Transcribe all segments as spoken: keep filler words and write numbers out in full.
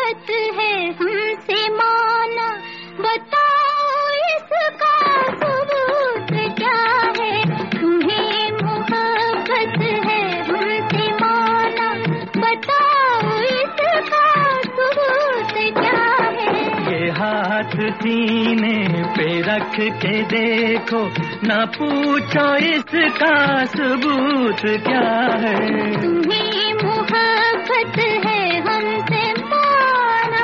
मोहब्बत है हमसे माना, बताओ इसका सबूत क्या है। तुम्हें मोहब्बत है हमसे माना, बताओ इसका सबूत क्या है। ये हाथ सीने पे रख के देखो, ना पूछो इसका सबूत क्या है। तुम्हें मोहब्बत है हमसे माना।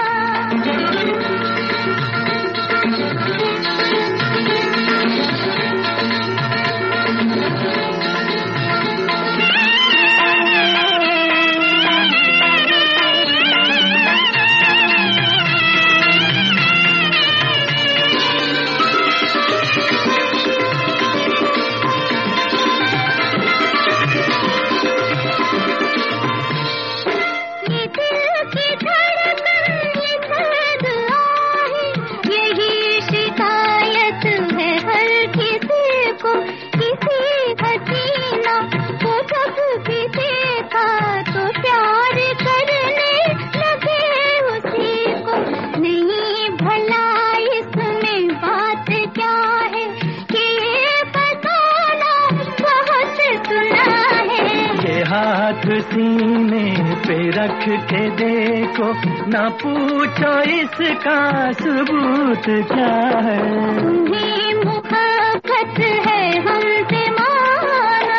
हाथ सीने पे रख के देखो, ना पूछो इसका सबूत क्या है। तुम्हें मोहब्बत है हमसे माना।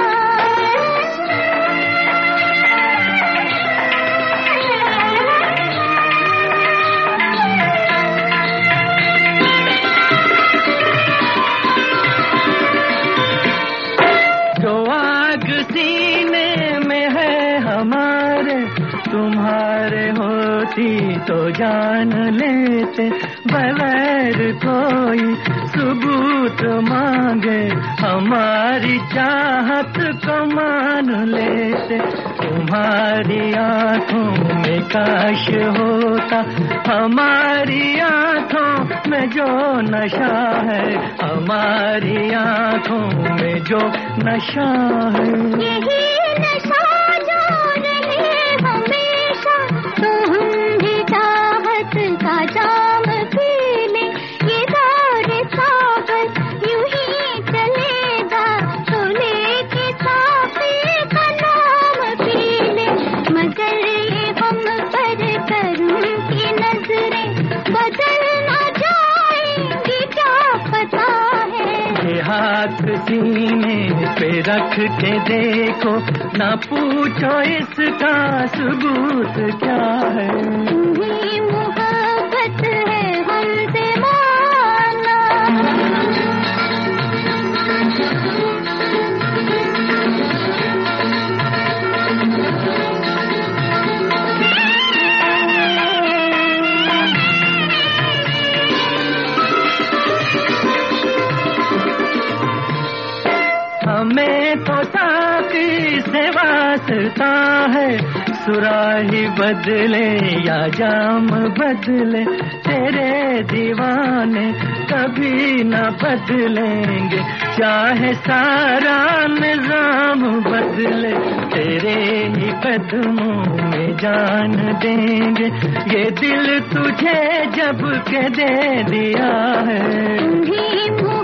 जो आग सीने में है हमारे, तुम्हारे होती तो जान लेते। बगैर कोई सबूत मांगे हमारी चाहत को मान लेते। तुम्हारी आंखों में काश होता हमारी आंखों में जो नशा है, हमारी आंखों में जो नशा है। यही नशा जो रहे हमेशा, तो हम भी चाहत का जाम पी लें। ये दौर सागर यूं ही चलेगा, तो लेके साफी का नाम पी लें। मगर ये हम पर करम की नजरें बदल ना जाएंगी, क्या पता है। ये हाथ सीने पे रख के देखो, ना पूछो इसका सबूत क्या है। तुम्हें मोहब्बत है हमसे माना। हमें तो साकी से वास्ता है, सुराही बदले या जाम बदले, तेरे दीवाने कभी न बदलेंगे। चाहे सारा निजाम बदले, तेरे ही कदमों में जान देंगे। ये दिल तुझे जब के दे दिया है।